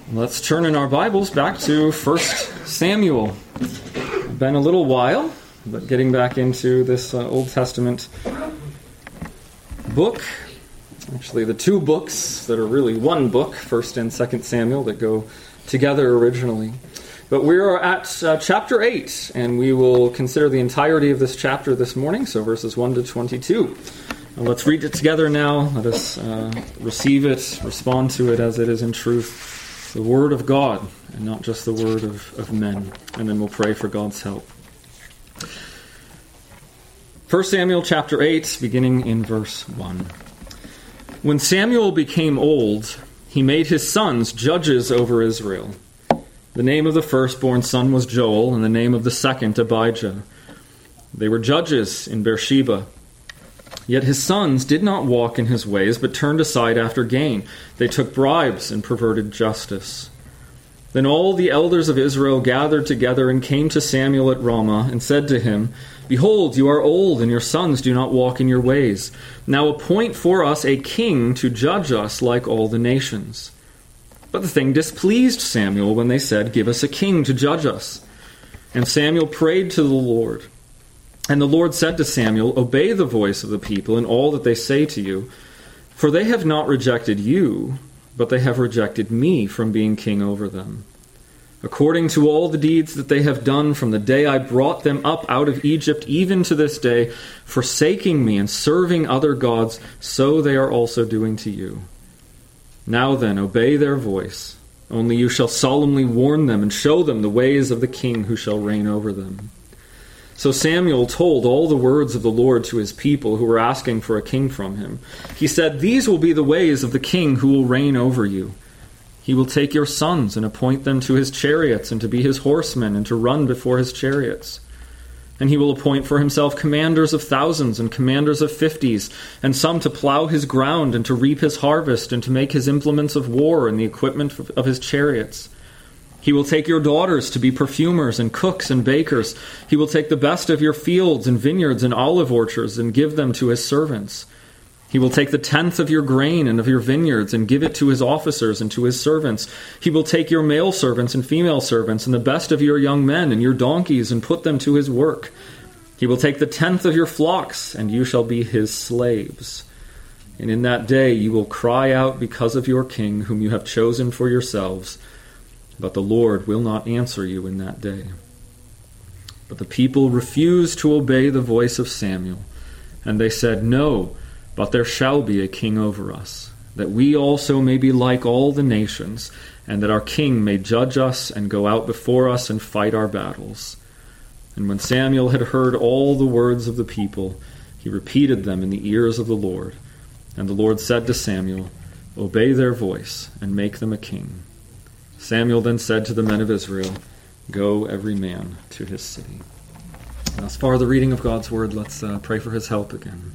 Let's turn in our Bibles back to 1 Samuel. Been a little while, but getting back into this Old Testament book. Actually, the two books that are really one book, 1 and 2 Samuel, that go together originally. But we are at chapter 8, and we will consider the entirety of this chapter this morning, so verses 1 to 22. Let's read it together now. Let us receive it, respond to it as it is in truth. The Word of God, and not just the word of men. And then we'll pray for God's help. 1 Samuel chapter 8, beginning in verse 1. When Samuel became old, he made his sons judges over Israel. The name of the firstborn son was Joel, and the name of the second Abijah. They were judges in Beersheba. Yet his sons did not walk in his ways, but turned aside after gain. They took bribes and perverted justice. Then all the elders of Israel gathered together and came to Samuel at Ramah and said to him, Behold, you are old, and your sons do not walk in your ways. Now appoint for us a king to judge us like all the nations. But the thing displeased Samuel when they said, Give us a king to judge us. And Samuel prayed to the Lord. And the Lord said to Samuel, Obey the voice of the people in all that they say to you, for they have not rejected you, but they have rejected me from being king over them. According to all the deeds that they have done from the day I brought them up out of Egypt, even to this day, forsaking me and serving other gods, so they are also doing to you. Now then, obey their voice. Only you shall solemnly warn them and show them the ways of the king who shall reign over them. So Samuel told all the words of the Lord to his people who were asking for a king from him. He said, These will be the ways of the king who will reign over you. He will take your sons and appoint them to his chariots and to be his horsemen and to run before his chariots. And he will appoint for himself commanders of thousands and commanders of 50s, and some to plow his ground and to reap his harvest and to make his implements of war and the equipment of his chariots. He will take your daughters to be perfumers and cooks and bakers. He will take the best of your fields and vineyards and olive orchards and give them to his servants. He will take the tenth of your grain and of your vineyards and give it to his officers and to his servants. He will take your male servants and female servants and the best of your young men and your donkeys and put them to his work. He will take the tenth of your flocks, and you shall be his slaves. And in that day you will cry out because of your king, whom you have chosen for yourselves. But the Lord will not answer you in that day. But the people refused to obey the voice of Samuel, and they said, No, but there shall be a king over us, that we also may be like all the nations, and that our king may judge us and go out before us and fight our battles. And when Samuel had heard all the words of the people, he repeated them in the ears of the Lord. And the Lord said to Samuel, Obey their voice, and make them a king. Samuel then said to the men of Israel, Go every man to his city. And as far as the reading of God's word, let's pray for his help again.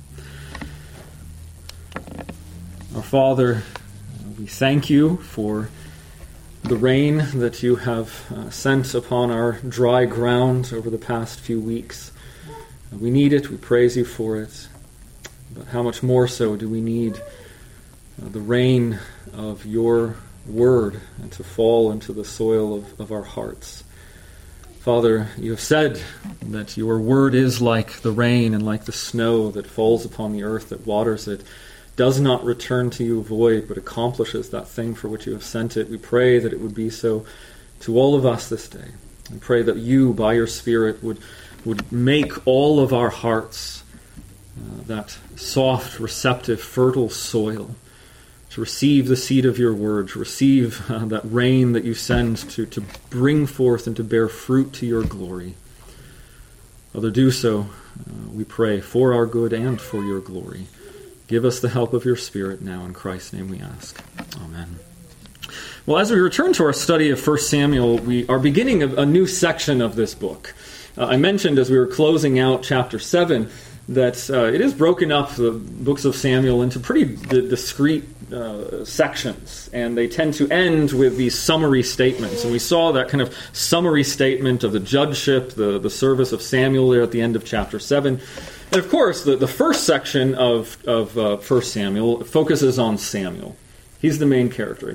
Our Father, we thank you for the rain that you have sent upon our dry ground over the past few weeks. We need it, we praise you for it. But how much more so do we need the rain of your word and to fall into the soil of our hearts. Father, you have said that your word is like the rain and like the snow that falls upon the earth, that waters it, does not return to you void, but accomplishes that thing for which you have sent it. We pray that it would be so to all of us this day. We pray that you, by your Spirit, would make all of our hearts that soft, receptive, fertile soil to receive the seed of your word, to receive that rain that you send to bring forth and to bear fruit to your glory. Father, do so, we pray, for our good and for your glory. Give us the help of your Spirit now. In Christ's name we ask. Amen. Well, as we return to our study of 1 Samuel, we are beginning a new section of this book. I mentioned as we were closing out chapter 7 that it is broken up, the books of Samuel, into pretty discrete sections, and they tend to end with these summary statements. And we saw that kind of summary statement of the judgeship, the service of Samuel there at the end of chapter 7. And of course, the first section of 1 Samuel focuses on Samuel. He's the main character, and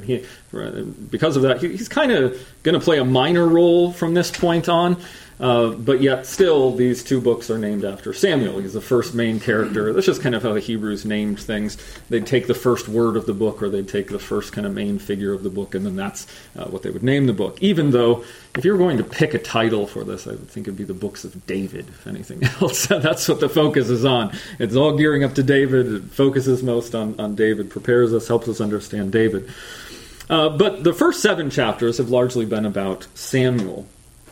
Because of that, he's kind of going to play a minor role from this point on. But yet still, these two books are named after Samuel. He's the first main character. That's just kind of how the Hebrews named things. They'd take the first word of the book, or they'd take the first kind of main figure of the book, and then that's what they would name the book. Even though, if you were going to pick a title for this, I would think it'd be the Books of David, if anything else. That's what the focus is on. It's all gearing up to David. It focuses most on David, prepares us, helps us understand David. But the first 7 chapters have largely been about Samuel.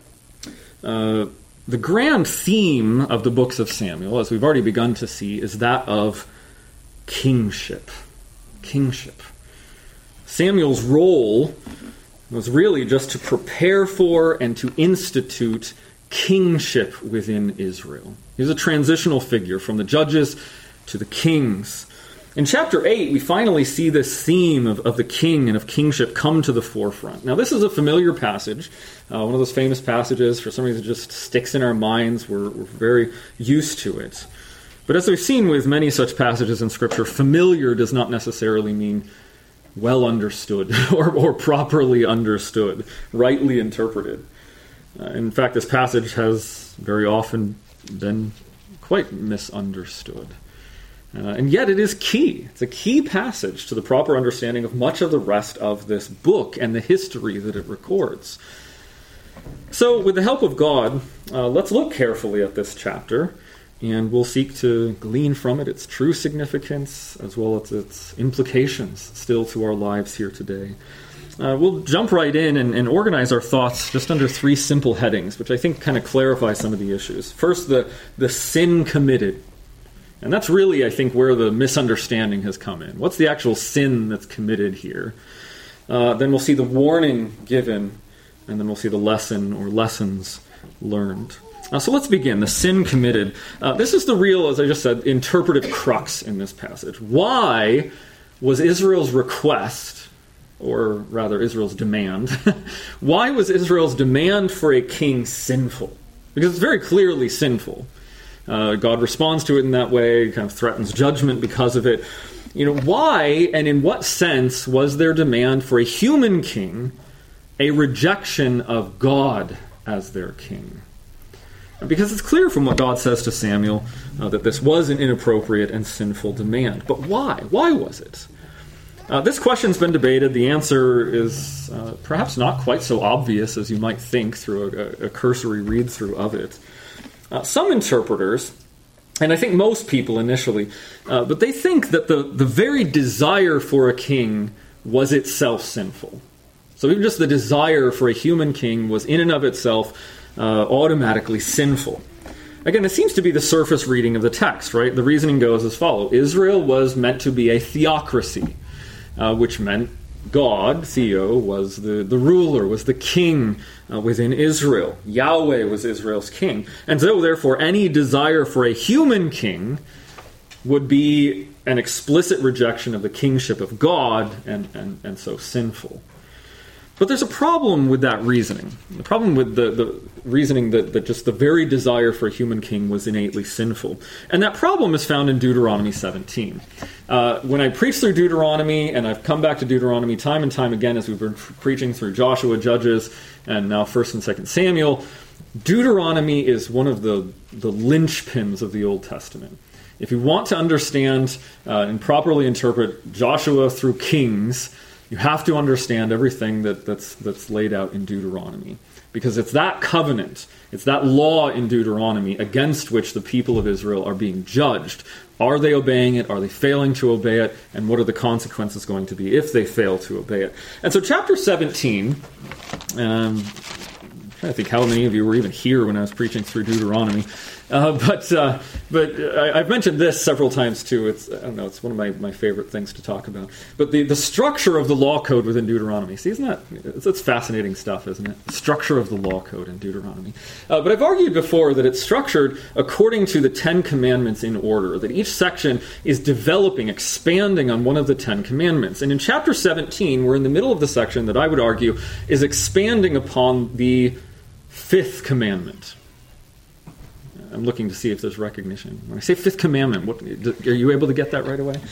The grand theme of the books of Samuel, as we've already begun to see, is that of kingship. Kingship. Samuel's role was really just to prepare for and to institute kingship within Israel. He's a transitional figure from the judges to the kings. In chapter 8, we finally see this theme of the king and of kingship come to the forefront. Now, this is a familiar passage, one of those famous passages. For some reason, it just sticks in our minds. We're very used to it. But as we've seen with many such passages in Scripture, familiar does not necessarily mean well understood or properly understood, rightly interpreted. In fact, this passage has very often been quite misunderstood. And yet it is key. It's a key passage to the proper understanding of much of the rest of this book and the history that it records. So, with the help of God, let's look carefully at this chapter, and we'll seek to glean from it its true significance as well as its implications still to our lives here today. We'll jump right in and organize our thoughts just under 3 simple headings, which I think kind of clarify some of the issues. First, the sin committed. And that's really, I think, where the misunderstanding has come in. What's the actual sin that's committed here? Then we'll see the warning given, and then we'll see the lesson or lessons learned. So let's begin. The sin committed. This is the real, as I just said, interpretive crux in this passage. Why was Israel's request, or rather Israel's demand, why was Israel's demand for a king sinful? Because it's very clearly sinful. God responds to it in that way, kind of threatens judgment because of it. Why and in what sense was their demand for a human king a rejection of God as their king? Because it's clear from what God says to Samuel that this was an inappropriate and sinful demand. But why? Why was it? This question's been debated. The answer is perhaps not quite so obvious as you might think through a cursory read-through of it. Some interpreters, and I think most people initially, but they think that the very desire for a king was itself sinful. So even just the desire for a human king was in and of itself automatically sinful. Again, it seems to be the surface reading of the text, right? The reasoning goes as follows. Israel was meant to be a theocracy, which meant God, Theo, was the ruler, was the king within Israel. Yahweh was Israel's king. And so, therefore, any desire for a human king would be an explicit rejection of the kingship of God and so sinful. But there's a problem with that reasoning. The problem with the reasoning that just the very desire for a human king was innately sinful. And that problem is found in Deuteronomy 17. When I preach through Deuteronomy, and I've come back to Deuteronomy time and time again as we've been preaching through Joshua, Judges, and now 1st and 2nd Samuel, Deuteronomy is one of the linchpins of the Old Testament. If you want to understand and properly interpret Joshua through Kings, you have to understand everything that's laid out in Deuteronomy. Because it's that covenant, it's that law in Deuteronomy against which the people of Israel are being judged. Are they obeying it? Are they failing to obey it? And what are the consequences going to be if they fail to obey it? And so chapter 17, I'm trying to think how many of you were even here when I was preaching through Deuteronomy. But I've mentioned this several times too. It's one of my favorite things to talk about. But the structure of the law code within Deuteronomy. See, it's fascinating stuff, isn't it? The structure of the law code in Deuteronomy. But I've argued before that it's structured according to the 10 Commandments in order. That each section is developing, expanding on one of the 10 Commandments. And in chapter 17, we're in the middle of the section that I would argue is expanding upon the 5th commandment. I'm looking to see if there's recognition. When I say 5th commandment, are you able to get that right away?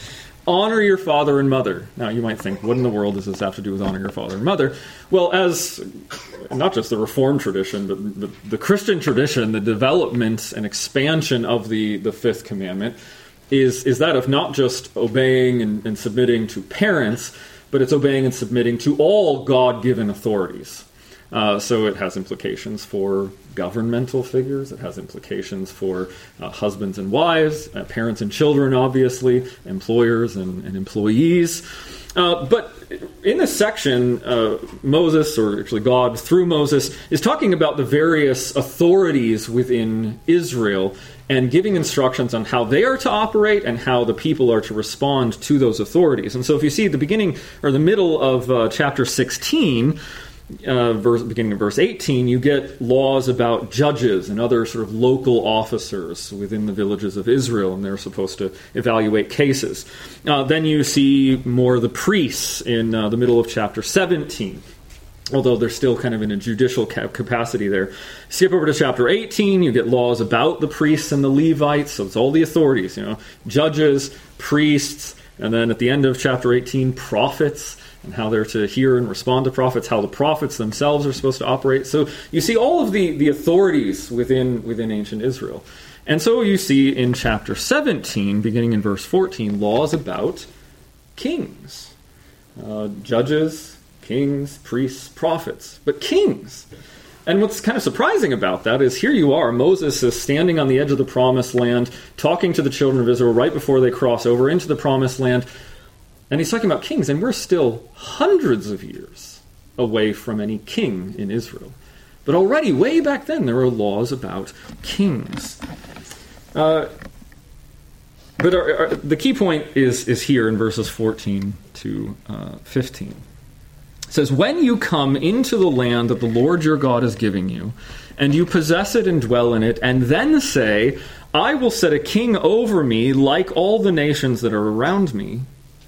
honor your father and mother. Now, you might think, what in the world does this have to do with honor your father and mother? Well, as not just the Reformed tradition, but the Christian tradition, the development and expansion of the fifth commandment is that of not just obeying and submitting to parents, but it's obeying and submitting to all God-given authorities. So it has implications for governmental figures. It has implications for husbands and wives, parents and children, obviously, employers and employees. But in this section, Moses, or actually God through Moses, is talking about the various authorities within Israel and giving instructions on how they are to operate and how the people are to respond to those authorities. And so if you see the beginning or the middle of chapter 16, beginning of verse 18, you get laws about judges and other sort of local officers within the villages of Israel, and they're supposed to evaluate cases. Then you see more of the priests in the middle of chapter 17, although they're still kind of in a judicial capacity there. Skip over to chapter 18, you get laws about the priests and the Levites, so it's all the authorities, judges, priests, and then at the end of chapter 18, prophets, and how they're to hear and respond to prophets, how the prophets themselves are supposed to operate. So you see all of the authorities within ancient Israel. And so you see in chapter 17, beginning in verse 14, laws about kings. Judges, kings, priests, prophets. But kings. And what's kind of surprising about that is here you are, Moses is standing on the edge of the promised land, talking to the children of Israel right before they cross over into the promised land. And he's talking about kings, and we're still hundreds of years away from any king in Israel. But already, way back then, there were laws about kings. But the key point is here in verses 14 to 15. It says, "When you come into the land that the Lord your God is giving you, and you possess it and dwell in it, and then say, 'I will set a king over me like all the nations that are around me,'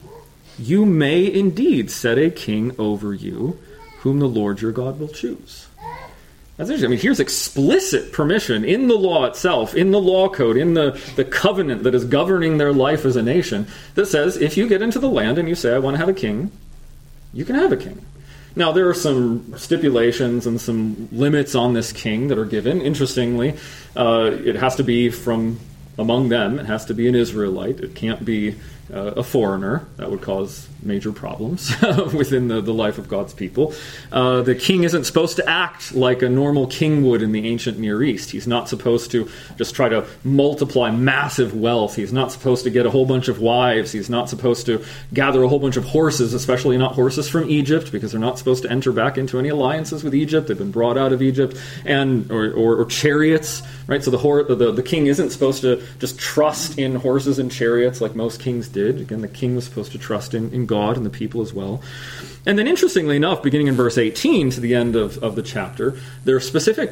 you may indeed set a king over you, whom the Lord your God will choose." That's interesting. I mean, here's explicit permission in the law itself, in the law code, in the covenant that is governing their life as a nation, that says, if you get into the land and you say, "I want to have a king," you can have a king. Now, there are some stipulations and some limits on this king that are given. Interestingly, it has to be from among them. It has to be an Israelite. It can't be a foreigner. That would cause major problems within the life of God's people. The king isn't supposed to act like a normal king would in the ancient Near East. He's not supposed to just try to multiply massive wealth. He's not supposed to get a whole bunch of wives. He's not supposed to gather a whole bunch of horses, especially not horses from Egypt, because they're not supposed to enter back into any alliances with Egypt. They've been brought out of Egypt, and or chariots, right? So the king isn't supposed to just trust in horses and chariots like most kings did. Again, the king was supposed to trust in God and the people as well. And then interestingly enough, beginning in verse 18 to the end of the chapter, there are specific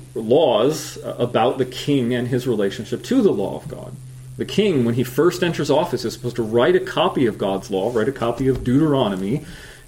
laws about the king and his relationship to the law of God. The king, when he first enters office, is supposed to write a copy of God's law, write a copy of Deuteronomy,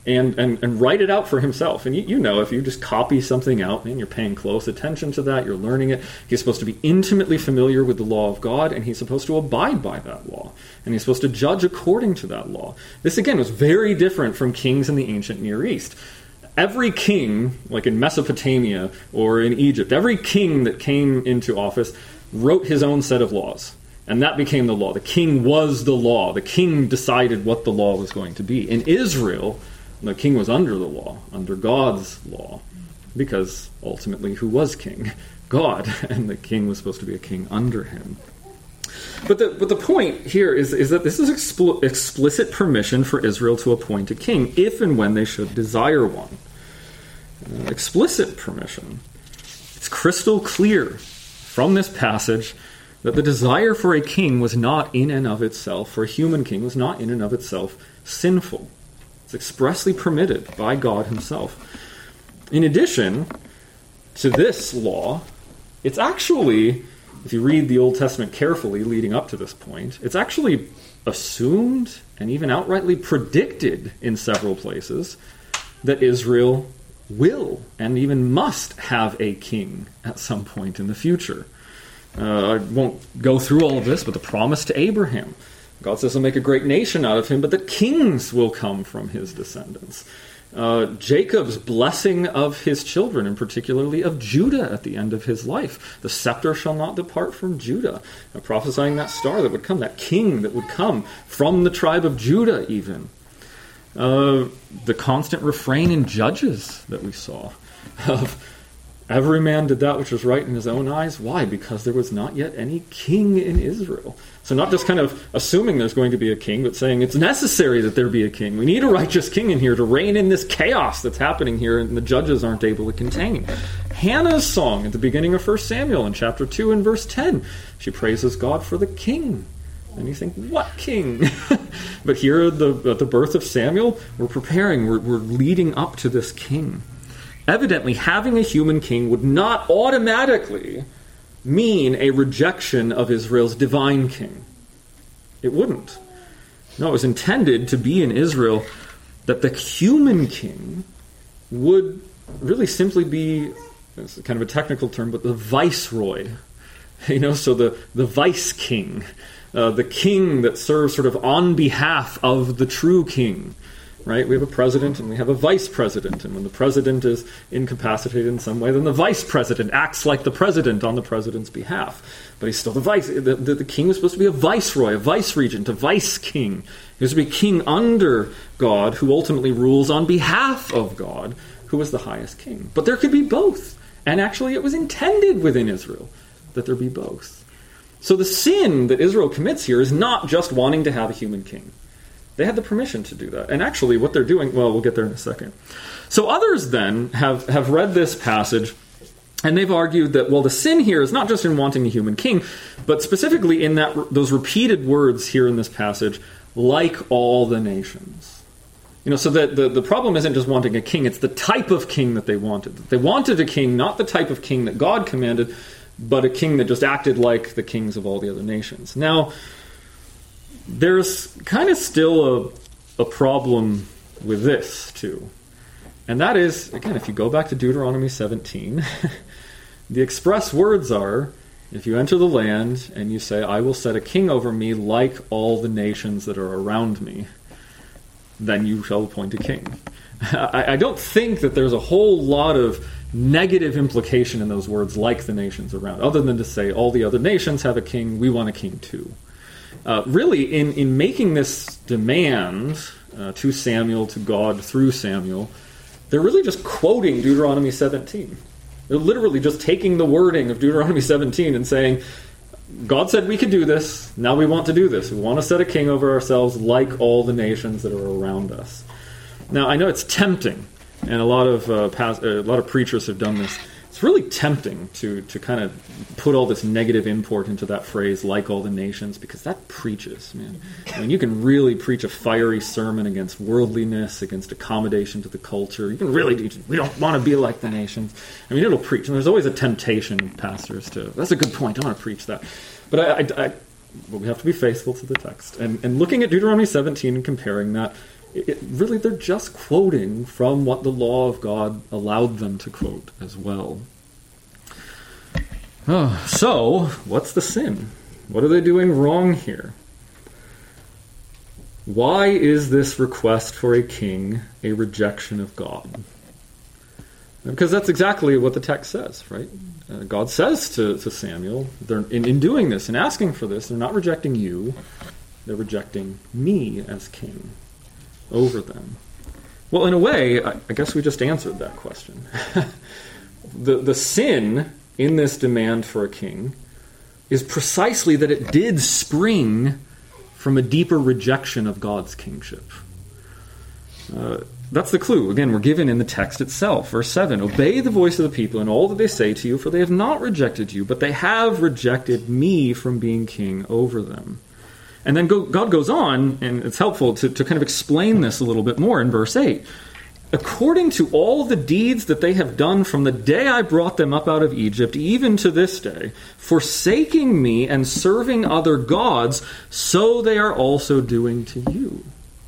and write it out for himself. And you know, if you just copy something out, man, you're paying close attention to that, you're learning it. He's supposed to be intimately familiar with the law of God, and he's supposed to abide by that law. And he's supposed to judge according to that law. This, again, was very different from kings in the ancient Near East. Every king, like in Mesopotamia or in Egypt, every king that came into office wrote his own set of laws. And that became the law. The king was the law. The king decided what the law was going to be. In Israel, the king was under the law, under God's law, because ultimately who was king? God, and the king was supposed to be a king under him. But the point here is that this is explicit permission for Israel to appoint a king, if and when they should desire one. Explicit permission. It's crystal clear from this passage that the desire for a king was not in and of itself, for a human king was not in and of itself sinful. It's expressly permitted by God himself. In addition to this law, it's actually, if you read the Old Testament carefully leading up to this point, it's actually assumed and even outrightly predicted in several places that Israel will and even must have a king at some point in the future. I won't go through all of this, but the promise to Abraham, God says he'll make a great nation out of him, but that kings will come from his descendants. Jacob's blessing of his children, and particularly of Judah at the end of his life. The scepter shall not depart from Judah. Prophesying that star that would come, that king that would come from the tribe of Judah even. The constant refrain in Judges that we saw of every man did that which was right in his own eyes. Why? Because there was not yet any king in Israel. So not just kind of assuming there's going to be a king, but saying it's necessary that there be a king. We need a righteous king in here to reign in this chaos that's happening here and the judges aren't able to contain. Hannah's song at the beginning of 1 Samuel in chapter 2 and verse 10. She praises God for the king. And you think, what king? But here at the birth of Samuel, we're preparing, we're leading up to this king. Evidently, having a human king would not automatically mean a rejection of Israel's divine king. It wouldn't. No, it was intended to be in Israel that the human king would really simply be, it's kind of a technical term, but the viceroy. So the vice king. The king that serves sort of on behalf of the true king. Right? We have a president and we have a vice president. And when the president is incapacitated in some way, then the vice president acts like the president on the president's behalf. But he's still the vice. The king was supposed to be a viceroy, a vice-regent, a vice-king. He was to be king under God, who ultimately rules on behalf of God, who was the highest king. But there could be both. And actually it was intended within Israel that there be both. So the sin that Israel commits here is not just wanting to have a human king. They had the permission to do that. And actually what they're doing, well, we'll get there in a second. So others then have read this passage, and they've argued that, well, the sin here is not just in wanting a human king, but specifically in those repeated words here in this passage, like all the nations. So that the problem isn't just wanting a king, it's the type of king that they wanted. They wanted a king, not the type of king that God commanded, but a king that just acted like the kings of all the other nations. Now, there's kind of still a problem with this, too. And that is, again, if you go back to Deuteronomy 17, the express words are, if you enter the land and you say, I will set a king over me like all the nations that are around me, then you shall appoint a king. I don't think that there's a whole lot of negative implication in those words, like the nations around, other than to say all the other nations have a king, we want a king too. Really, in making this demand to Samuel, to God through Samuel, they're really just quoting Deuteronomy 17. They're literally just taking the wording of Deuteronomy 17 and saying, God said we could do this, now we want to do this. We want to set a king over ourselves like all the nations that are around us. Now, I know it's tempting, and a lot of preachers have done this. It's really tempting to kind of put all this negative import into that phrase, like all the nations, because that preaches, man. I mean, you can really preach a fiery sermon against worldliness, against accommodation to the culture. You can really, we don't want to be like the nations. I mean, it'll preach, and there's always a temptation in pastors to, that's a good point, I want to preach that. But we have to be faithful to the text. And looking at Deuteronomy 17 and comparing that, really, they're just quoting from what the law of God allowed them to quote as well. So, what's the sin? What are they doing wrong here? Why is this request for a king a rejection of God? Because that's exactly what the text says, right? God says to Samuel, they're in doing this and asking for this, they're not rejecting you, they're rejecting me as king over them. Well, in a way, I guess we just answered that question. The sin in this demand for a king is precisely that it did spring from a deeper rejection of God's kingship. That's the clue. Again, we're given in the text itself. Verse 7, obey the voice of the people in all that they say to you, for they have not rejected you, but they have rejected me from being king over them. And then God goes on, and it's helpful to kind of explain this a little bit more in verse 8. According to all the deeds that they have done from the day I brought them up out of Egypt, even to this day, forsaking me and serving other gods, so they are also doing to you.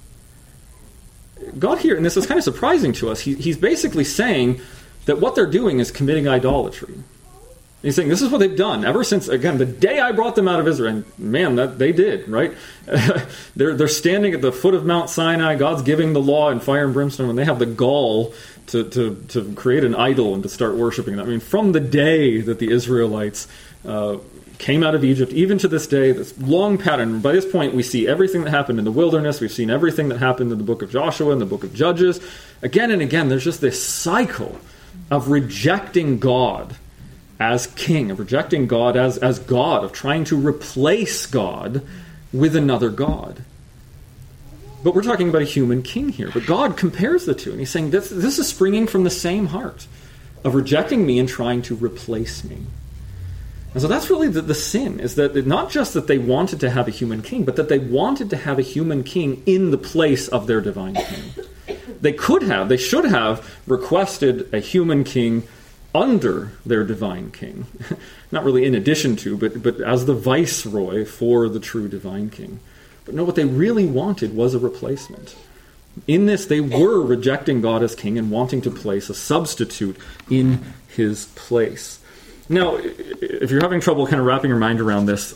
God here, and this is kind of surprising to us, he's basically saying that what they're doing is committing idolatry. He's saying this is what they've done ever since, again, the day I brought them out of Israel. And man, that they did, right? They're standing at the foot of Mount Sinai. God's giving the law and fire and brimstone, and they have the gall to create an idol and to start worshiping it. I mean, from the day that the Israelites came out of Egypt, even to this day, this long pattern. By this point, we see everything that happened in the wilderness. We've seen everything that happened in the book of Joshua and the book of Judges. Again and again, there's just this cycle of rejecting God as king, of rejecting God as God, of trying to replace God with another God. But we're talking about a human king here. But God compares the two, and he's saying this is springing from the same heart of rejecting me and trying to replace me. And so that's really the sin, is that not just that they wanted to have a human king, but that they wanted to have a human king in the place of their divine king. They should have requested a human king under their divine king. Not really in addition to, but as the viceroy for the true divine king. But no, what they really wanted was a replacement. In this, they were rejecting God as king and wanting to place a substitute in his place. Now, if you're having trouble kind of wrapping your mind around this,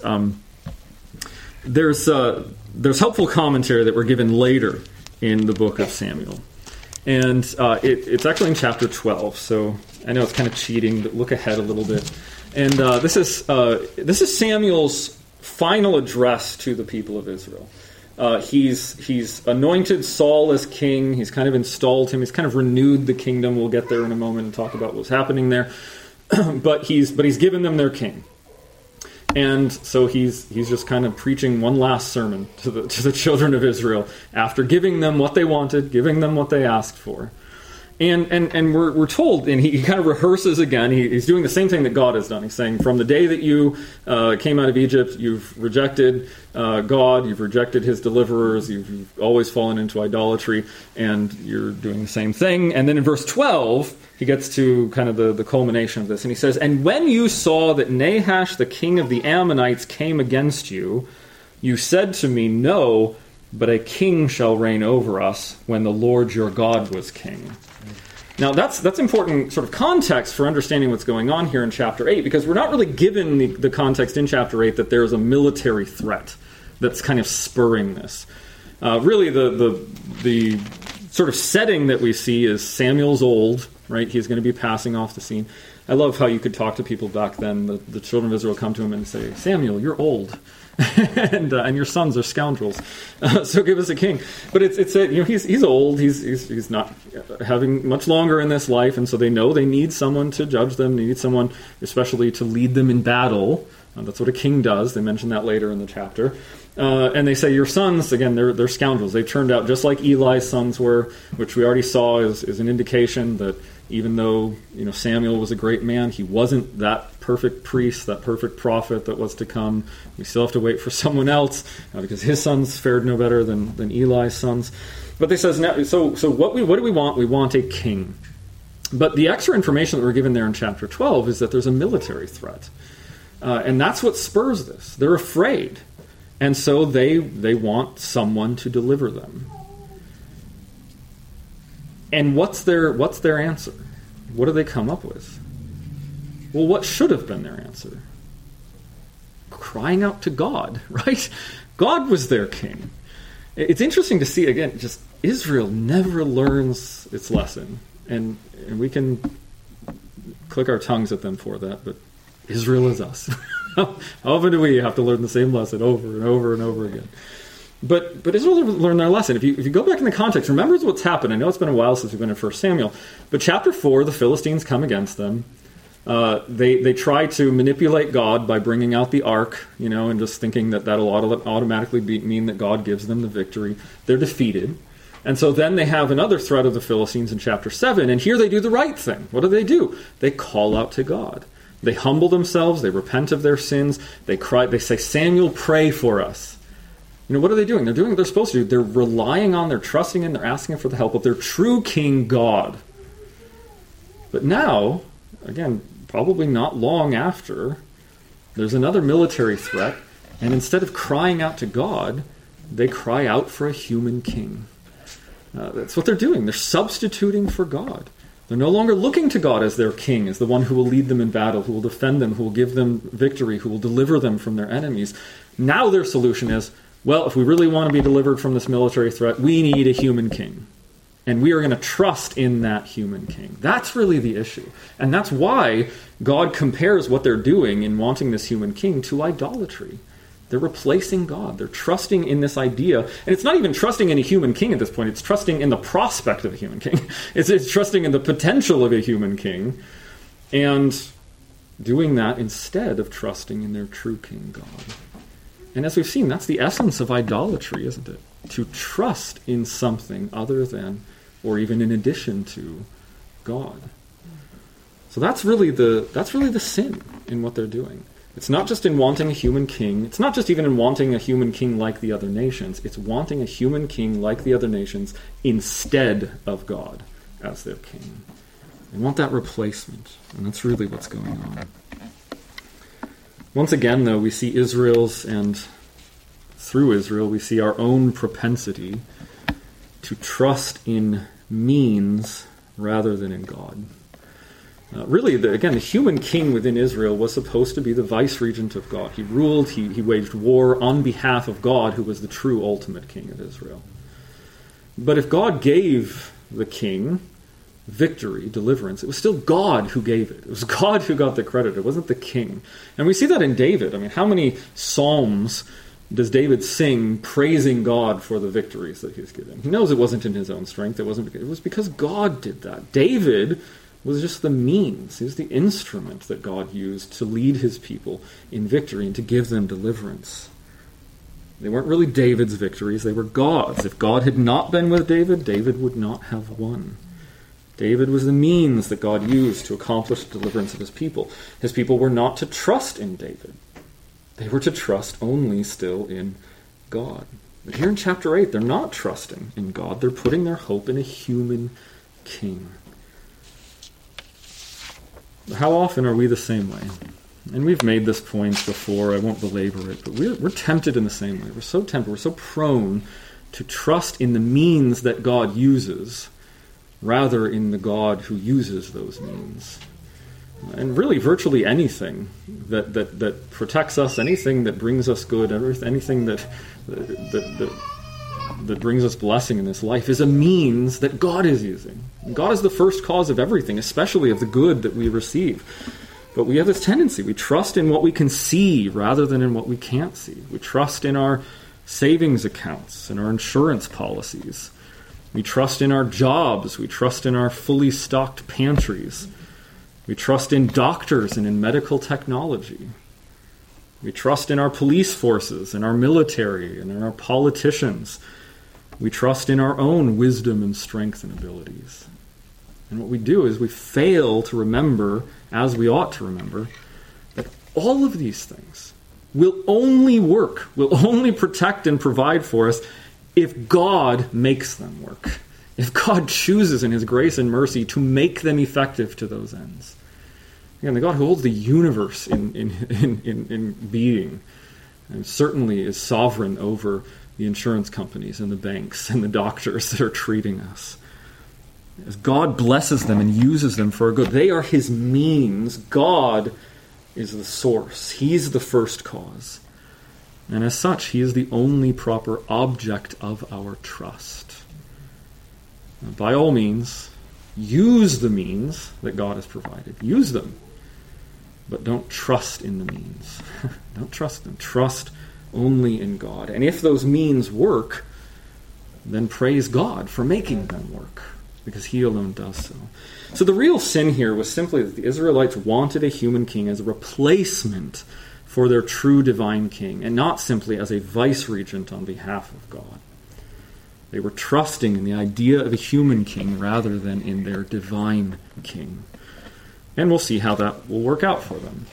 there's helpful commentary that were given later in the book of Samuel. And it's actually in chapter 12, so I know it's kind of cheating, but look ahead a little bit. And this is Samuel's final address to the people of Israel. He's anointed Saul as king. He's kind of installed him. He's kind of renewed the kingdom. We'll get there in a moment and talk about what's happening there. but he's given them their king. And so he's just kind of preaching one last sermon to the children of Israel after giving them what they wanted, giving them what they asked for. And we're told, and he kind of rehearses again. He's doing the same thing that God has done. He's saying, from the day that you came out of Egypt, you've rejected God, you've rejected his deliverers, you've always fallen into idolatry, and you're doing the same thing. And then in verse 12, he gets to kind of the culmination of this. And he says, "And when you saw that Nahash, the king of the Ammonites, came against you, you said to me, 'No, but a king shall reign over us,' when the Lord your God was king." Now, that's important sort of context for understanding what's going on here in chapter 8, because we're not really given the context in chapter 8 that there's a military threat that's kind of spurring this. Really, the sort of setting that we see is Samuel's old, right? He's going to be passing off the scene. I love how you could talk to people back then. The children of Israel come to him and say, "Samuel, you're old." and your sons are scoundrels. So give us a king. But he's old. He's not having much longer in this life, and so they know they need someone to judge them. They need someone, especially to lead them in battle. That's what a king does. They mention that later in the chapter. And they say, your sons, again, they're scoundrels. They've turned out just like Eli's sons were, which we already saw is an indication that even though Samuel was a great man, he wasn't that perfect priest, that perfect prophet that was to come. We still have to wait for someone else because his sons fared no better than Eli's sons. But they says now, so what do we want? We want a king. But the extra information that we're given there in chapter 12 is that there's a military threat. And that's what spurs this. They're afraid. And so they want someone to deliver them. And what's their answer? What do they come up with? Well, what should have been their answer? Crying out to God, right? God was their king. It's interesting to see, again, just Israel never learns its lesson. And we can click our tongues at them for that, but Israel is us. How often do we have to learn the same lesson over and over and over again? But Israel learned their lesson. If you go back in the context, remember what's happened. I know it's been a while since we've been in 1 Samuel, but chapter 4, the Philistines come against them. They try to manipulate God by bringing out the ark, and just thinking that'll automatically mean that God gives them the victory. They're defeated. And so then they have another threat of the Philistines in chapter 7, and here they do the right thing. What do? They call out to God. They humble themselves, they repent of their sins, they cry, they say, "Samuel, pray for us." What are they doing? They're doing what they're supposed to do. They're relying on, they're trusting in, they're asking for the help of their true king, God. But now, again, probably not long after, there's another military threat, and instead of crying out to God, they cry out for a human king. That's what they're doing. They're substituting for God. They're no longer looking to God as their king, as the one who will lead them in battle, who will defend them, who will give them victory, who will deliver them from their enemies. Now their solution is, well, if we really want to be delivered from this military threat, we need a human king. And we are going to trust in that human king. That's really the issue. And that's why God compares what they're doing in wanting this human king to idolatry. They're replacing God. They're trusting in this idea. And it's not even trusting in a human king at this point. It's trusting in the prospect of a human king. It's trusting in the potential of a human king. And doing that instead of trusting in their true king, God. And as we've seen, that's the essence of idolatry, isn't it? To trust in something other than, or even in addition to, God. So that's really the sin in what they're doing. It's not just in wanting a human king. It's not just even in wanting a human king like the other nations. It's wanting a human king like the other nations instead of God as their king. They want that replacement, and that's really what's going on. Once again, though, we see Israel's, and through Israel, we see our own propensity to trust in means rather than in God. Really, the human king within Israel was supposed to be the vice-regent of God. He ruled, he waged war on behalf of God, who was the true ultimate king of Israel. But if God gave the king victory, deliverance, it was still God who gave it. It was God who got the credit. It wasn't the king. And we see that in David. I mean, how many psalms does David sing praising God for the victories that he's given? He knows it wasn't in his own strength. It was because God did that. David was just the means. He was the instrument that God used to lead his people in victory and to give them deliverance. They weren't really David's victories. They were God's. If God had not been with David, David would not have won. David was the means that God used to accomplish the deliverance of his people. His people were not to trust in David. They were to trust only still in God. But here in chapter 8, they're not trusting in God. They're putting their hope in a human king. How often are we the same way? And we've made this point before, I won't belabor it, but we're tempted in the same way. We're so tempted, we're so prone to trust in the means that God uses rather in the God who uses those means. And really, virtually anything that protects us, anything that brings us good, anything that brings us blessing in this life is a means that God is using. And God is the first cause of everything, especially of the good that we receive. But we have this tendency. We trust in what we can see rather than in what we can't see. We trust in our savings accounts and our insurance policies. We trust in our jobs. We trust in our fully stocked pantries. We trust in doctors and in medical technology. We trust in our police forces and our military and in our politicians. We trust in our own wisdom and strength and abilities. And what we do is we fail to remember, as we ought to remember, that all of these things will only work, will only protect and provide for us if God makes them work. If God chooses in his grace and mercy to make them effective to those ends. Again, the God who holds the universe in being and certainly is sovereign over the insurance companies and the banks and the doctors that are treating us. As God blesses them and uses them for our good, they are his means. God is the source. He's the first cause. And as such, he is the only proper object of our trust. By all means, use the means that God has provided. Use them. But don't trust in the means. Don't trust them. Trust only in God. And if those means work, then praise God for making them work, because he alone does so. So the real sin here was simply that the Israelites wanted a human king as a replacement for their true divine king, and not simply as a vice-regent on behalf of God. They were trusting in the idea of a human king rather than in their divine king. And we'll see how that will work out for them.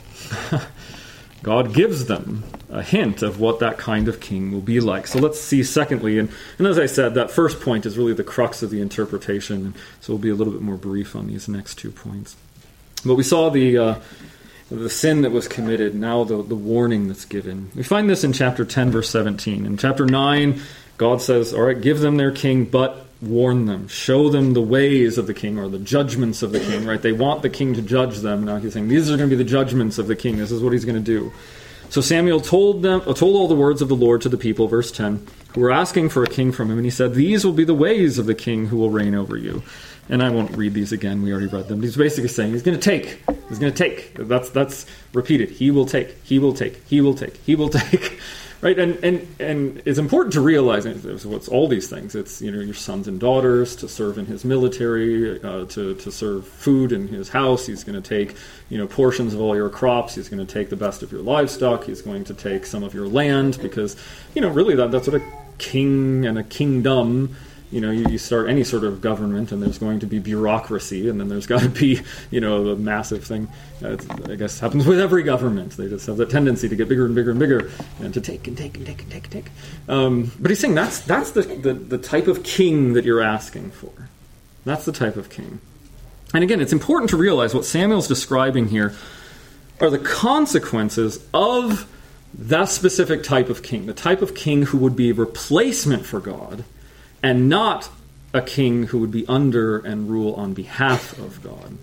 God gives them a hint of what that kind of king will be like. So let's see secondly, and as I said, that first point is really the crux of the interpretation, so we'll be a little bit more brief on these next 2 points. But we saw the sin that was committed, now the warning that's given. We find this in chapter 10, verse 17. In chapter 9, God says, all right, give them their king, but warn them, show them the ways of the king or the judgments of the king, right? They want the king to judge them. Now he's saying, these are going to be the judgments of the king. This is what he's going to do. So Samuel told all the words of the Lord to the people, verse 10, who were asking for a king from him, and he said, these will be the ways of the king who will reign over you. And I won't read these again, we already read them. He's basically saying he's going to take. He's going to take. That's repeated. He will take. He will take. He will take. He will take. Right? And it's important to realize what's all these things. It's, your sons and daughters to serve in his military, to serve food in his house. He's going to take, portions of all your crops. He's going to take the best of your livestock. He's going to take some of your land because, really that's what a king and a kingdom. You start any sort of government, and there's going to be bureaucracy, and then there's got to be, a massive thing. I guess happens with every government. They just have that tendency to get bigger and bigger and bigger, and to take and take and take and take and take. But he's saying that's the type of king that you're asking for. That's the type of king. And again, it's important to realize what Samuel's describing here are the consequences of that specific type of king, the type of king who would be a replacement for God, and not a king who would be under and rule on behalf of God.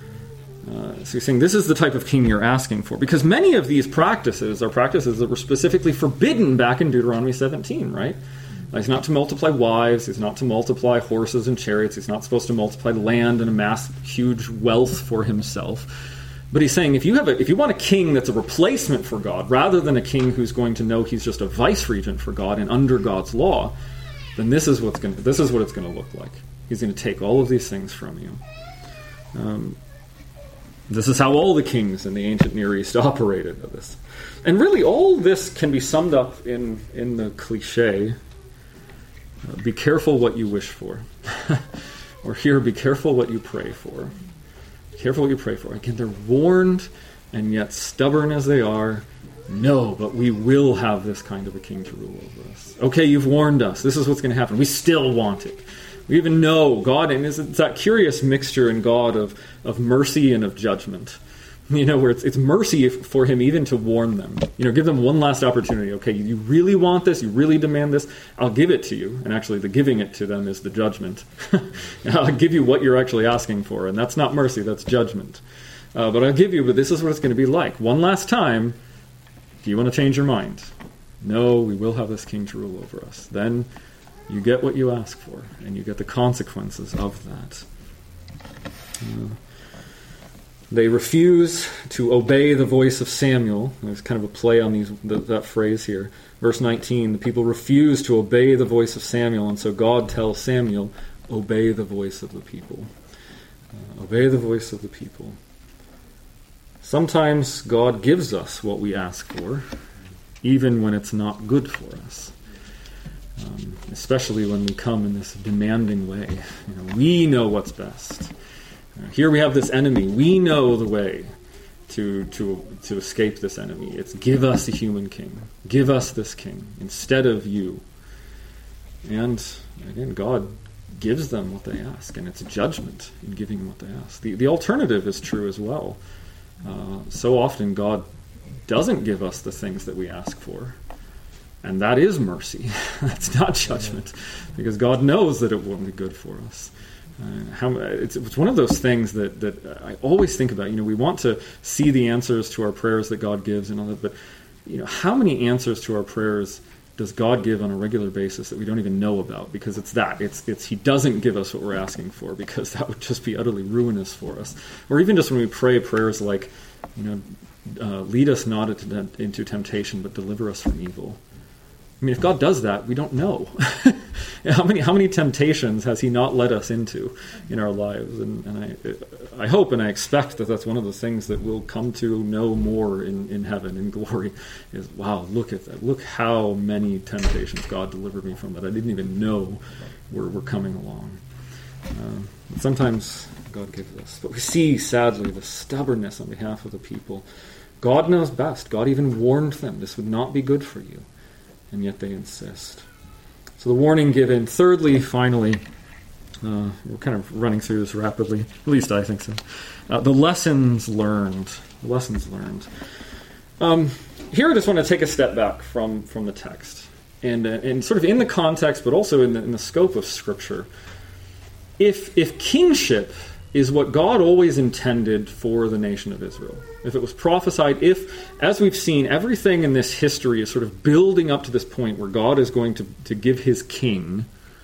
So he's saying this is the type of king you're asking for. Because many of these practices are practices that were specifically forbidden back in Deuteronomy 17, right? He's not to multiply wives. He's not to multiply horses and chariots. He's not supposed to multiply land and amass huge wealth for himself. But he's saying if you want a king that's a replacement for God, rather than a king who's going to know he's just a vice-regent for God and under God's law, then this is what it's going to look like. He's going to take all of these things from you. This is how all the kings in the ancient Near East operated of this. And really all this can be summed up in the cliche, be careful what you wish for. Or here, be careful what you pray for. Be careful what you pray for. Again, they're warned, and yet stubborn as they are, no, but we will have this kind of a king to rule over us. Okay, you've warned us. This is what's going to happen. We still want it. We even know God, and it's that curious mixture in God of mercy and of judgment. Where it's mercy for him even to warn them. Give them one last opportunity. Okay, you really want this? You really demand this? I'll give it to you. And actually the giving it to them is the judgment. I'll give you what you're actually asking for. And that's not mercy, that's judgment. But this is what it's going to be like. One last time. Do you want to change your mind? No, we will have this king to rule over us. Then you get what you ask for, and you get the consequences of that. They refuse to obey the voice of Samuel. There's kind of a play on that phrase here. Verse 19, the people refuse to obey the voice of Samuel, and so God tells Samuel, obey the voice of the people. Obey the voice of the people. Sometimes God gives us what we ask for, even when it's not good for us. Especially when we come in this demanding way. We know what's best. Here we have this enemy. We know the way to escape this enemy. It's give us a human king. Give us this king instead of you. And again, God gives them what they ask, and it's judgment in giving them what they ask. The alternative is true as well. So often God doesn't give us the things that we ask for, and that is mercy. That's not judgment, because God knows that it won't be good for us. It's one of those things that I always think about. We want to see the answers to our prayers that God gives and all that, but how many answers to our prayers does God give on a regular basis that we don't even know about? Because it's He doesn't give us what we're asking for, because that would just be utterly ruinous for us. Or even just when we pray prayers like, lead us not into temptation, but deliver us from evil. If God does that, we don't know. How many temptations has He not led us into in our lives? And I hope and I expect that that's one of the things that we'll come to know more in heaven, in glory, is, wow, look at that. Look how many temptations God delivered me from that I didn't even know were coming along. Sometimes God gives us. But we see, sadly, the stubbornness on behalf of the people. God knows best. God even warned them this would not be good for you. And yet they insist. So the warning given. Thirdly, finally, we're kind of running through this rapidly. At least I think so. The lessons learned. The lessons learned. Here I just want to take a step back from the text. and sort of in the context, but also in the scope of Scripture. If kingship is what God always intended for the nation of Israel, if it was prophesied, if, as we've seen, everything in this history is sort of building up to this point where God is going to give his king,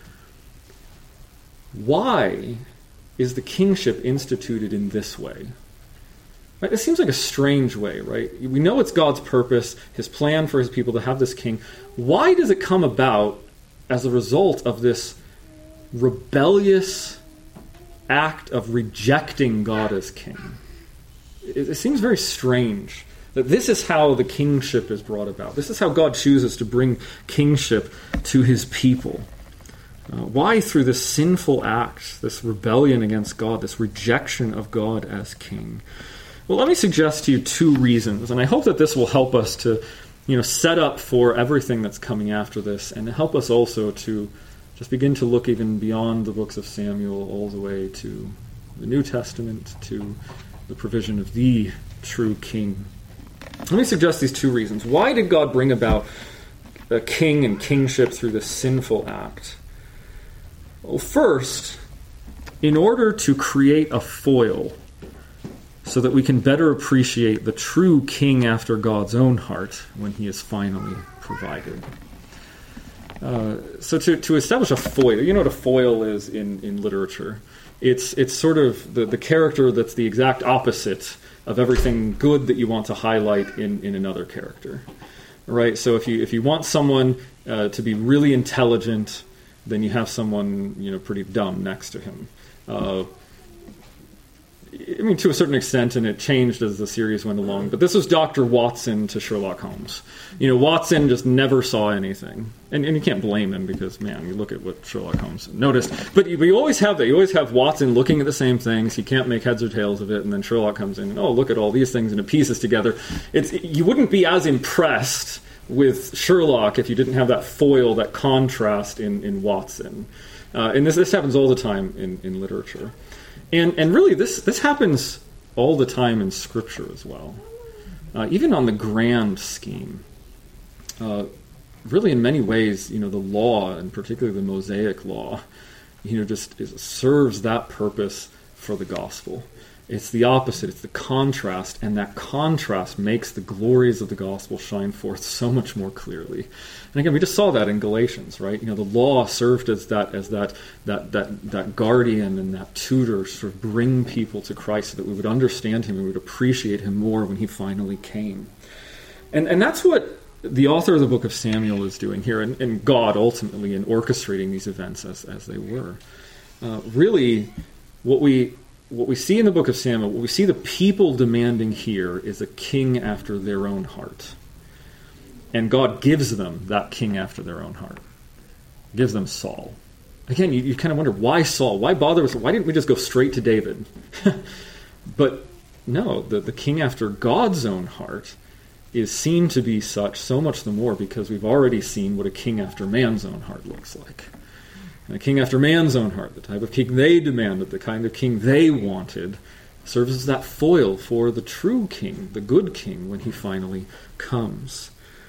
why is the kingship instituted in this way? Right? It seems like a strange way, right? We know it's God's purpose, his plan for his people to have this king. Why does it come about as a result of this rebellious act of rejecting God as king? It seems very strange that this is how the kingship is brought about. This is how God chooses to bring kingship to his people. Why through this sinful act, this rebellion against God, this rejection of God as king? Well, let me suggest to you two reasons, and I hope that this will help us to, set up for everything that's coming after this, and help us also to just begin to look even beyond the books of Samuel all the way to the New Testament, to the provision of the true king. Let me suggest these two reasons. Why did God bring about a king and kingship through this sinful act? Well, first, in order to create a foil so that we can better appreciate the true king after God's own heart when he is finally provided. So to establish a foil, you know what a foil is in literature. It's sort of the character that's the exact opposite of everything good that you want to highlight in another character. Right? So if you want someone to be really intelligent, then you have someone pretty dumb next to him. To a certain extent, and it changed as the series went along, but this was Dr. Watson to Sherlock Holmes. Watson just never saw anything. And you can't blame him because, man, you look at what Sherlock Holmes noticed. But you always have that. You always have Watson looking at the same things. He can't make heads or tails of it, and then Sherlock comes in and, look at all these things, and it pieces together. You wouldn't be as impressed with Sherlock if you didn't have that foil, that contrast in Watson. And this happens all the time in literature. And really, this happens all the time in Scripture as well. Even on the grand scheme. Really, in many ways, the law, and particularly the Mosaic law, serves that purpose for the gospel. It's the opposite. It's the contrast, and that contrast makes the glories of the gospel shine forth so much more clearly. And again, we just saw that in Galatians, right? The law served as that guardian and that tutor to sort of bring people to Christ so that we would understand him and we would appreciate him more when he finally came. And that's what the author of the book of Samuel is doing here, and God ultimately in orchestrating these events as they were. Really, what we see in the book of Samuel, what we see the people demanding here is a king after their own heart. And God gives them that king after their own heart. Gives them Saul. Again, you kind of wonder, why Saul? Why bother with Saul? Why didn't we just go straight to David? But no, the king after God's own heart is seen to be such, so much the more because we've already seen what a king after man's own heart looks like. And a king after man's own heart, the type of king they demanded, the kind of king they wanted, serves as that foil for the true king, the good king, when he finally comes.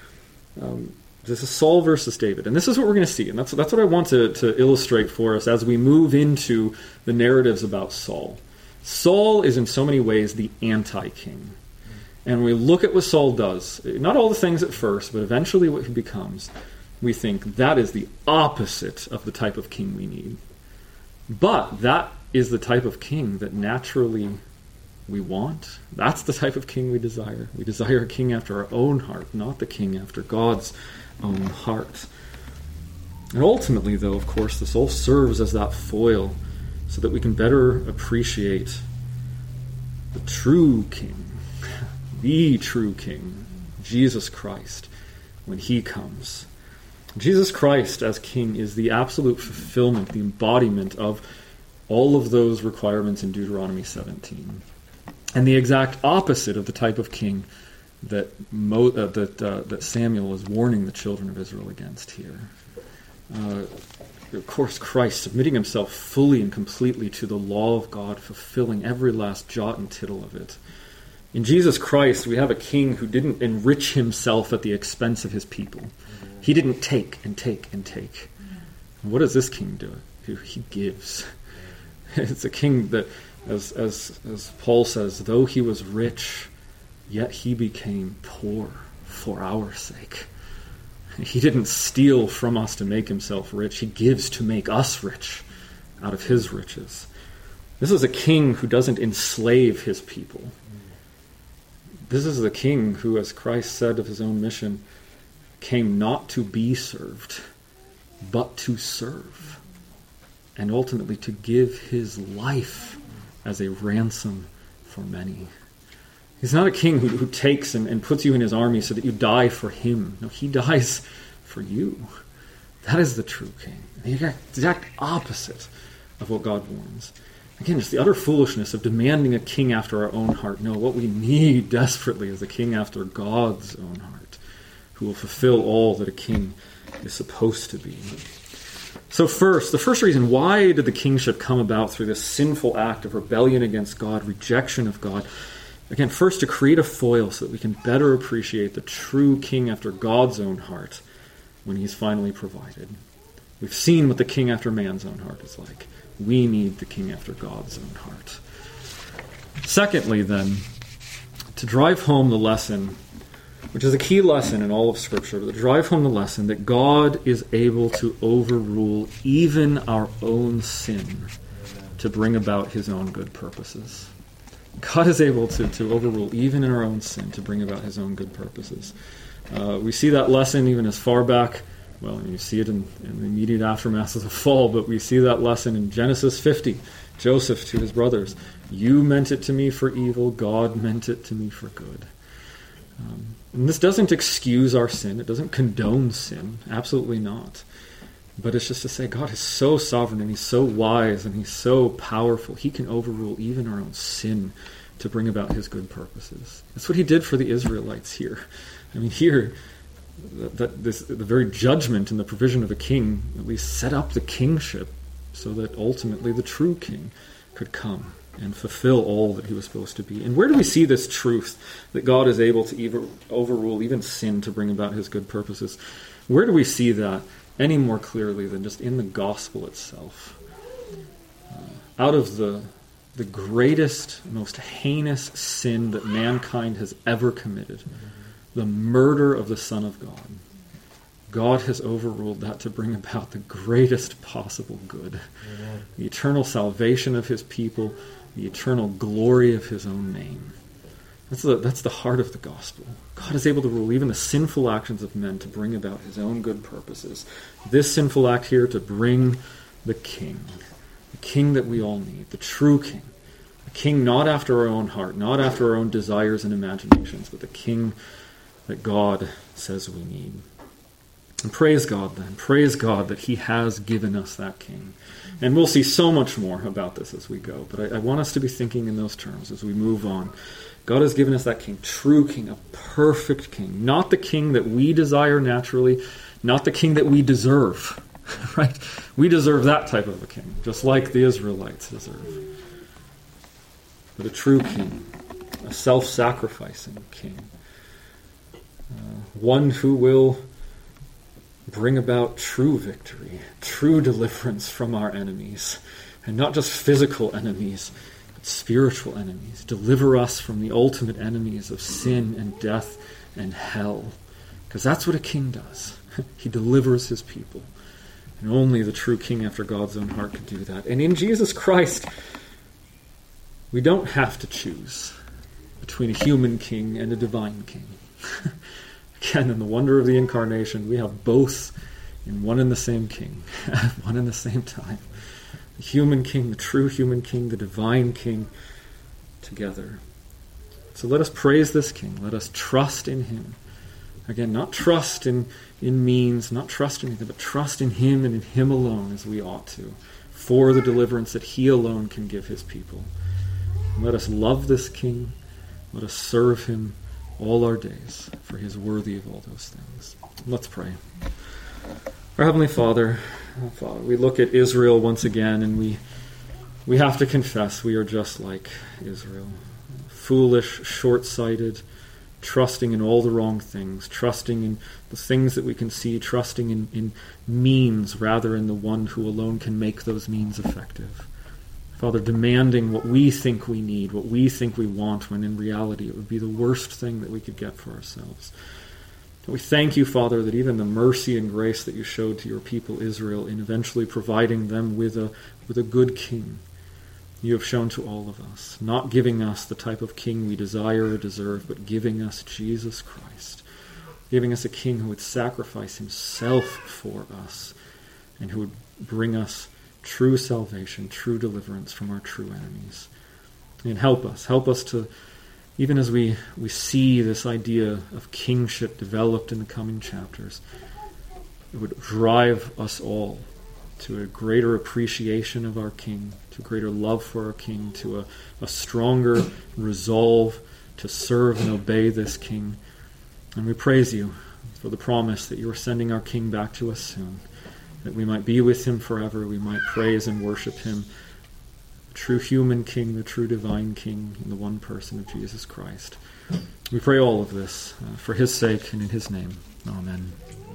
This is Saul versus David, and this is what we're going to see, and that's what I want to illustrate for us as we move into the narratives about Saul. Saul is in so many ways the anti-king. And when we look at what Saul does, not all the things at first, but eventually what he becomes, we think that is the opposite of the type of king we need. But that is the type of king that naturally we want. That's the type of king we desire. We desire a king after our own heart, not the king after God's own heart. And ultimately, though, of course, this all serves as that foil so that we can better appreciate the true king, the true king, Jesus Christ, when he comes. Jesus Christ as king is the absolute fulfillment, the embodiment of all of those requirements in Deuteronomy 17. And the exact opposite of the type of king that Samuel is warning the children of Israel against here. Of course, Christ submitting himself fully and completely to the law of God, fulfilling every last jot and tittle of it. In Jesus Christ, we have a king who didn't enrich himself at the expense of his people. He didn't take and take and take. And what does this king do? He gives. It's a king that, as Paul says, though he was rich, yet he became poor for our sake. He didn't steal from us to make himself rich. He gives to make us rich out of his riches. This is a king who doesn't enslave his people. This is the king who, as Christ said of his own mission, came not to be served, but to serve, and ultimately to give his life as a ransom for many. He's not a king who takes and puts you in his army so that you die for him. No, he dies for you. That is the true king. The exact opposite of what God warns. Again, just the utter foolishness of demanding a king after our own heart. No, what we need desperately is a king after God's own heart, who will fulfill all that a king is supposed to be. So first, the first reason why did the kingship come about through this sinful act of rebellion against God, rejection of God? Again, first to create a foil so that we can better appreciate the true king after God's own heart when he's finally provided. We've seen what the king after man's own heart is like. We need the king after God's own heart. Secondly, then, to drive home the lesson, which is a key lesson in all of Scripture, to drive home the lesson that God is able to overrule even our own sin to bring about his own good purposes. God is able to overrule even in our own sin to bring about his own good purposes. We see that lesson even as far back, well, you see it in the immediate aftermath of the fall, but we see that lesson in Genesis 50. Joseph to his brothers, you meant it to me for evil, God meant it to me for good. And this doesn't excuse our sin, it doesn't condone sin, absolutely not. But it's just to say God is so sovereign and he's so wise and he's so powerful, he can overrule even our own sin to bring about his good purposes. That's what he did for the Israelites here. I mean, here, the very judgment and the provision of a king at least set up the kingship so that ultimately the true king could come and fulfill all that he was supposed to be. And where do we see this truth that God is able to overrule even sin to bring about his good purposes? Where do we see that any more clearly than just in the gospel itself? Out of the greatest, most heinous sin that mankind has ever committed, the murder of the Son of God, God has overruled that to bring about the greatest possible good. Amen. The eternal salvation of his people, the eternal glory of his own name. That's the heart of the gospel. God is able to rule even the sinful actions of men to bring about his own good purposes. This sinful act here to bring the king that we all need, the true king. A king not after our own heart, not after our own desires and imaginations, but the king that God says we need. And praise God then. Praise God that he has given us that king. And we'll see so much more about this as we go. But I want us to be thinking in those terms as we move on. God has given us that king, true king, a perfect king. Not the king that we desire naturally, not the king that we deserve. Right? We deserve that type of a king, just like the Israelites deserve. But a true king, a self-sacrificing king. One who will bring about true victory, true deliverance from our enemies, and not just physical enemies, but spiritual enemies. Deliver us from the ultimate enemies of sin and death and hell, because that's what a king does. He delivers his people, and only the true king after God's own heart could do that. And in Jesus Christ, we don't have to choose between a human king and a divine king. Again, in the wonder of the incarnation, we have both in one and the same king, one and the same time. The human king, the true human king, the divine king, together. So let us praise this king. Let us trust in him. Again, not trust in means, not trust in anything, but trust in him and in him alone as we ought to, for the deliverance that he alone can give his people. And let us love this king. Let us serve him all our days, for he is worthy of all those things. Let's pray. Our Heavenly Father, we look at Israel once again, and we have to confess we are just like Israel. foolish, short-sighted, trusting in all the wrong things, trusting in the things that we can see, trusting in means rather than the one who alone can make those means effective. Father, demanding what we think we need, what we think we want, when in reality it would be the worst thing that we could get for ourselves. We thank you, Father, that even the mercy and grace that you showed to your people Israel in eventually providing them with a good king, you have shown to all of us, not giving us the type of king we desire or deserve, but giving us Jesus Christ, giving us a king who would sacrifice himself for us and who would bring us true salvation, true deliverance from our true enemies. And help us to, even as we see this idea of kingship developed in the coming chapters, it would drive us all to a greater appreciation of our King, to greater love for our King, to a stronger resolve to serve and obey this King. And we praise you for the promise that you are sending our King back to us soon, that we might be with him forever, we might praise and worship him, the true human King, the true divine King, in the one person of Jesus Christ. We pray all of this for his sake and in his name. Amen.